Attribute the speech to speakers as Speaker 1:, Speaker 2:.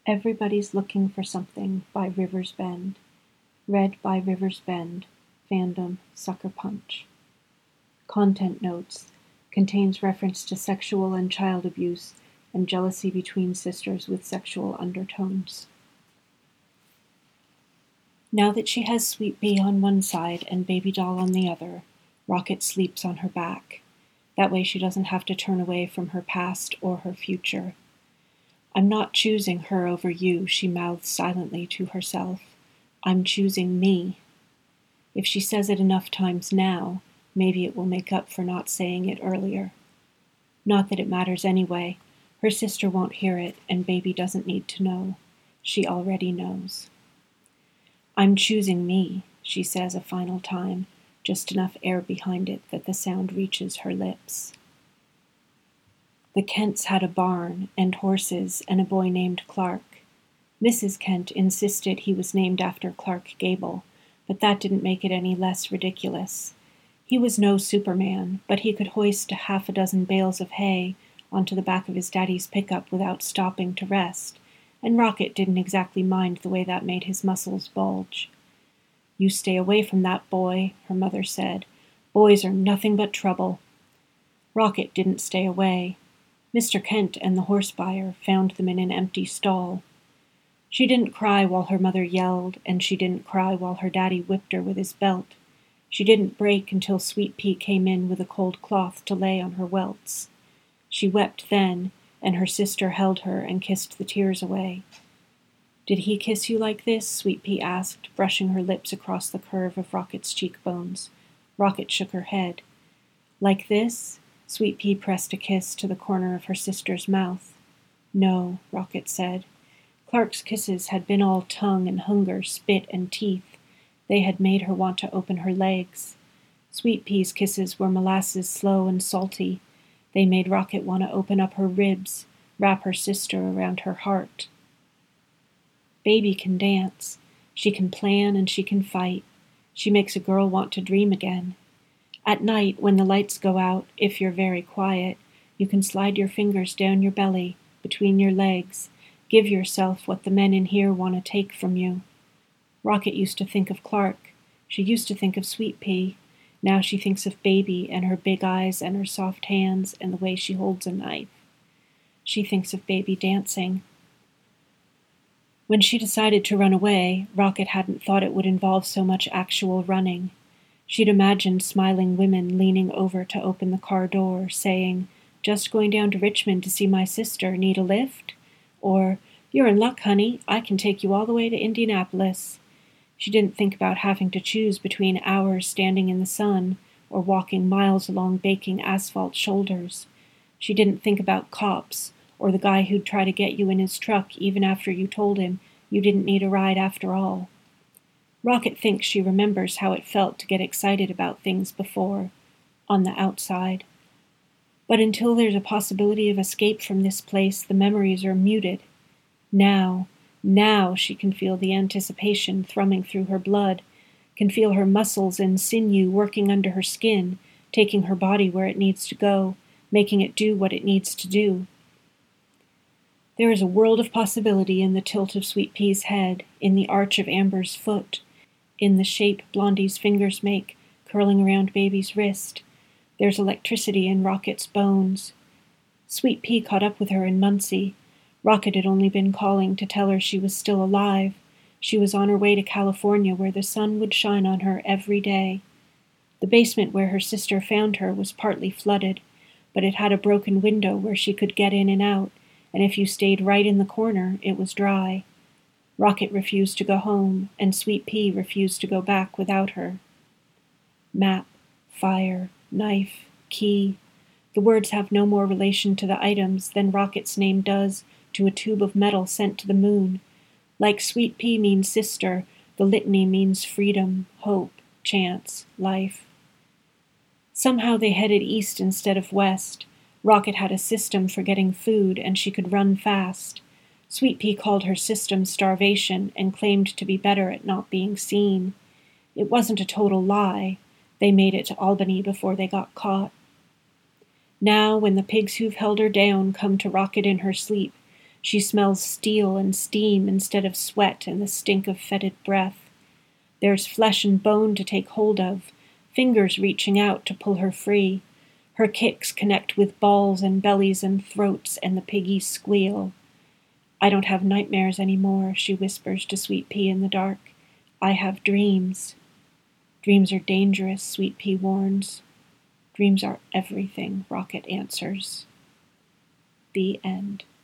Speaker 1: Everybody's Looking for Something by Rivers Bend. Read by Rivers Bend. Fandom Sucker Punch. Content notes. Contains reference to sexual and child abuse and jealousy between sisters with sexual undertones. Now that she has Sweet Pea on one side and Baby Doll on the other, Rocket sleeps on her back. That way she doesn't have to turn away from her past or her future. I'm not choosing her over you, she mouths silently to herself. I'm choosing me. If she says it enough times now, maybe it will make up for not saying it earlier. Not that it matters anyway. Her sister won't hear it, and Baby doesn't need to know. She already knows. I'm choosing me, she says a final time, just enough air behind it that the sound reaches her lips. The Kents had a barn and horses and a boy named Clark. Mrs. Kent insisted he was named after Clark Gable, but that didn't make it any less ridiculous. He was no Superman, but he could hoist a half a dozen bales of hay onto the back of his daddy's pickup without stopping to rest, and Rocket didn't exactly mind the way that made his muscles bulge. You stay away from that boy, her mother said. Boys are nothing but trouble. Rocket didn't stay away. Mr. Kent and the horse buyer found them in an empty stall. She didn't cry while her mother yelled, and she didn't cry while her daddy whipped her with his belt. She didn't break until Sweet Pea came in with a cold cloth to lay on her welts. She wept then, and her sister held her and kissed the tears away. Did he kiss you like this? Sweet Pea asked, brushing her lips across the curve of Rocket's cheekbones. Rocket shook her head. Like this? Sweet Pea pressed a kiss to the corner of her sister's mouth. No, Rocket said. Clark's kisses had been all tongue and hunger, spit and teeth. They had made her want to open her legs. Sweet Pea's kisses were molasses slow and salty. They made Rocket want to open up her ribs, wrap her sister around her heart. Baby can dance. She can plan and she can fight. She makes a girl want to dream again. At night, when the lights go out, if you're very quiet, you can slide your fingers down your belly, between your legs, give yourself what the men in here want to take from you. Rocket used to think of Clark. She used to think of Sweet Pea. Now she thinks of Baby and her big eyes and her soft hands and the way she holds a knife. She thinks of Baby dancing. When she decided to run away, Rocket hadn't thought it would involve so much actual running. She'd imagined smiling women leaning over to open the car door, saying, "Just going down to Richmond to see my sister. Need a lift?" Or, "You're in luck, honey. I can take you all the way to Indianapolis." She didn't think about having to choose between hours standing in the sun or walking miles along baking asphalt shoulders. She didn't think about cops or the guy who'd try to get you in his truck even after you told him you didn't need a ride after all. Rocket thinks she remembers how it felt to get excited about things before, on the outside. But until there's a possibility of escape from this place, the memories are muted. Now she can feel the anticipation thrumming through her blood, can feel her muscles and sinew working under her skin, taking her body where it needs to go, making it do what it needs to do. There is a world of possibility in the tilt of Sweet Pea's head, in the arch of Amber's foot, in the shape Blondie's fingers make, curling around Baby's wrist. There's electricity in Rocket's bones. Sweet Pea caught up with her in Muncie. Rocket had only been calling to tell her she was still alive. She was on her way to California, where the sun would shine on her every day. The basement where her sister found her was partly flooded, but it had a broken window where she could get in and out, and if you stayed right in the corner, it was dry. Rocket refused to go home, and Sweet Pea refused to go back without her. Map, fire, knife, key. The words have no more relation to the items than Rocket's name does to a tube of metal sent to the moon. Like Sweet Pea means sister, the litany means freedom, hope, chance, life. Somehow they headed east instead of west. Rocket had a system for getting food, and she could run fast. Sweet Pea called her system starvation and claimed to be better at not being seen. It wasn't a total lie. They made it to Albany before they got caught. Now, when the pigs who've held her down come to Rocket in her sleep, She smells steel and steam instead of sweat and the stink of fetid breath. There's flesh and bone to take hold of, fingers reaching out to pull her free. Her kicks connect with balls and bellies and throats, and the piggies squeal. I don't have nightmares anymore, she whispers to Sweet Pea in the dark. I have dreams. Dreams are dangerous, Sweet Pea warns. Dreams are everything, Rocket answers. The end.